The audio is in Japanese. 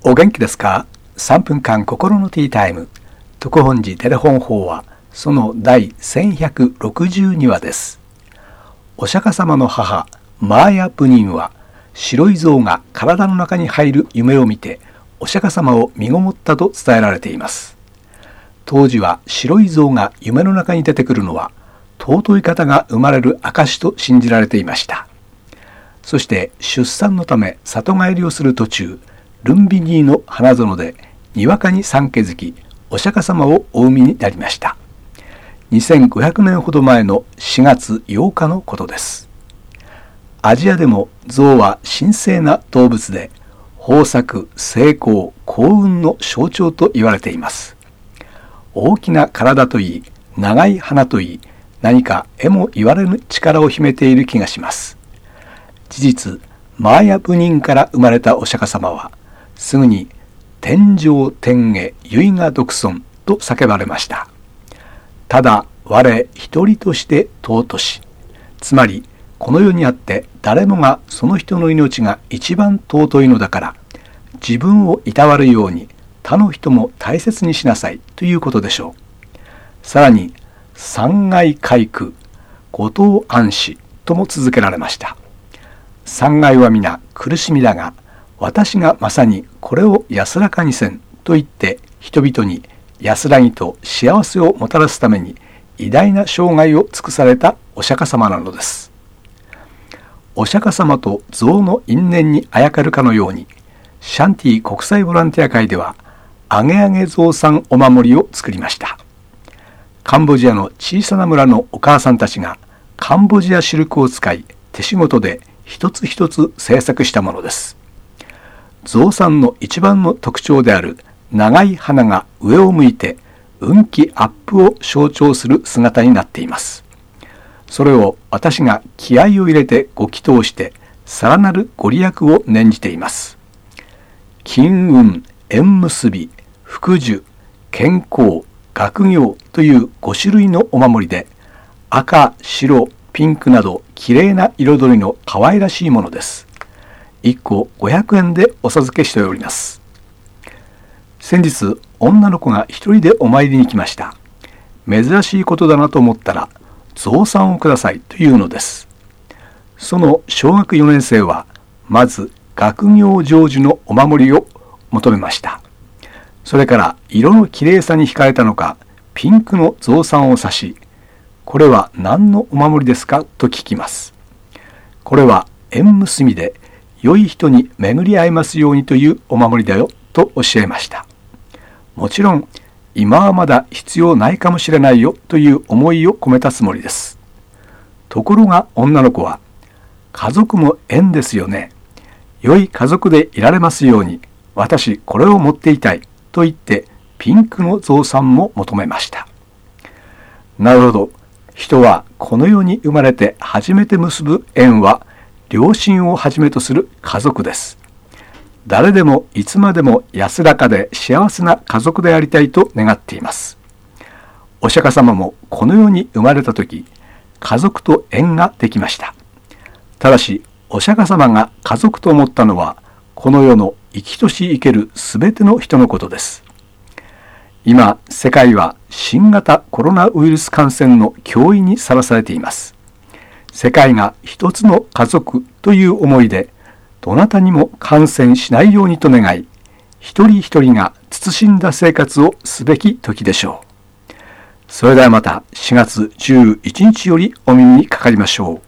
お元気ですか？ 3 分間心のティータイム。徳本寺テレフォン法話、その第1162話です。お釈迦様の母マーヤ・プニンは、白い像が体の中に入る夢を見てお釈迦様を身ごもったと伝えられています。当時は白い像が夢の中に出てくるのは尊い方が生まれる証と信じられていました。そして出産のため里帰りをする途中、ルンビニーの花園でにわかに産気づき、お釈迦様をお産みになりました。2500年ほど前の4月8日のことです。アジアでも象は神聖な動物で、豊作、成功、幸運の象徴と言われています。大きな体といい、長い鼻といい、何か得も言われぬ力を秘めている気がします。事実、マーヤ・プニンから生まれたお釈迦様は、すぐに天上天下唯我独尊と叫ばれました。ただ我一人として尊し、つまりこの世にあって誰もがその人の命が一番尊いのだから、自分をいたわるように他の人も大切にしなさいということでしょう。さらに三害皆苦、五島安死とも続けられました。三害は皆苦しみだが、私がまさにこれを安らかにせんと言って人々に安らぎと幸せをもたらすために偉大な生涯を尽くされたお釈迦様なのです。お釈迦様と象の因縁にあやかるかのように、シャンティ国際ボランティア会ではアゲアゲ象さんお守りを作りました。カンボジアの小さな村のお母さんたちがカンボジアシルクを使い手仕事で一つ一つ制作したものです。象さんの一番の特徴である長い鼻が上を向いて運気アップを象徴する姿になっています。それを私が気合を入れてご祈祷してさらなるご利益を念じています。金運、縁結び、福寿、健康、学業という5種類のお守りで、赤、白、ピンクなどきれいな彩りの可愛らしいものです。1個500円でお授けしております。先日、女の子が一人でお参りに来ました。珍しいことだなと思ったら、象さんをくださいというのです。その小学4年生は、まず学業成就のお守りを求めました。それから色のきれいさに惹かれたのか、ピンクの象さんを指し、これは何のお守りですかと聞きます。これは縁結びで、良い人に巡り合いますようにというお守りだよと教えました。もちろん今はまだ必要ないかもしれないよという思いを込めたつもりです。ところが女の子は、家族も縁ですよね。良い家族でいられますように、私これを持っていたいと言ってピンクの象さんも求めました。なるほど。人はこの世に生まれて初めて結ぶ縁は両親をはじめとする家族です。誰でもいつまでも安らかで幸せな家族でありたいと願っています。お釈迦様もこの世に生まれたとき、家族と縁ができました。ただし、お釈迦様が家族と思ったのは、この世の生きとし生けるすべての人のことです。今、世界は新型コロナウイルス感染の脅威にさらされています。世界が一つの家族という思いで、どなたにも感染しないようにと願い、一人一人が慎んだ生活をすべき時でしょう。それではまた4月11日よりお耳にかかりましょう。